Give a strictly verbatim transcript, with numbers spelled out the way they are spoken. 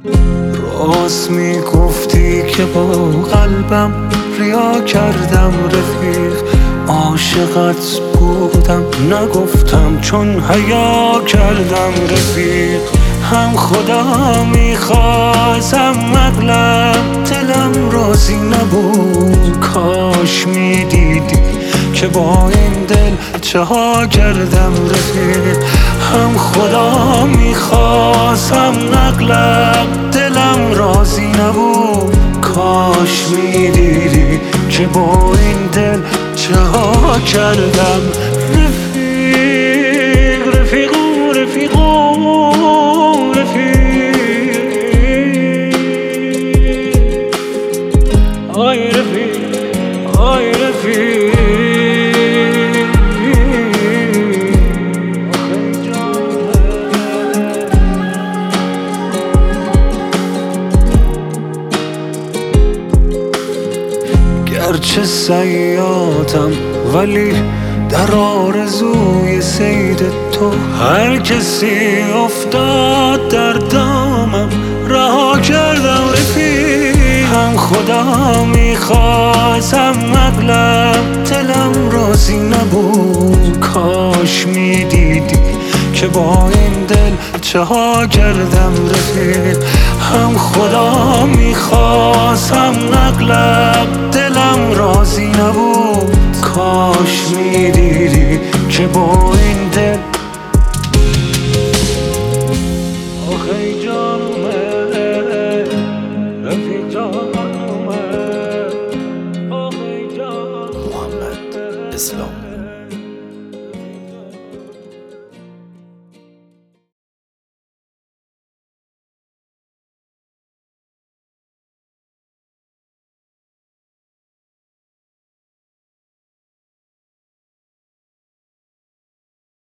راست میگفتی که با قلبم ریا کردم رفیق، عاشقت بودم نگفتم چون حیا کردم رفیق. هم خدا میخواستم مغلب دلم راضی نبود، کاش میدیدی که با این دل چه ها کردم رفیق. هم خدا میخواستم مغلب دلم راضی نبود، کاش میدیدی که با این دل چه ها کردم رفیق. رفیقو رفیقو رفیق آی رفیق آی رفیق گرچه صیادم ولی در آرزوی صید تو هر کسی افتاد در دامم رها کردم رفیق. هم خدا میخواستم مغلب دلم راضی نبود، کاش میدیدی که با این دل چه ها کردم رفیق. هم خدا میخواستم مغلب دلم راضی نبود، کاش میدیدی که با این دل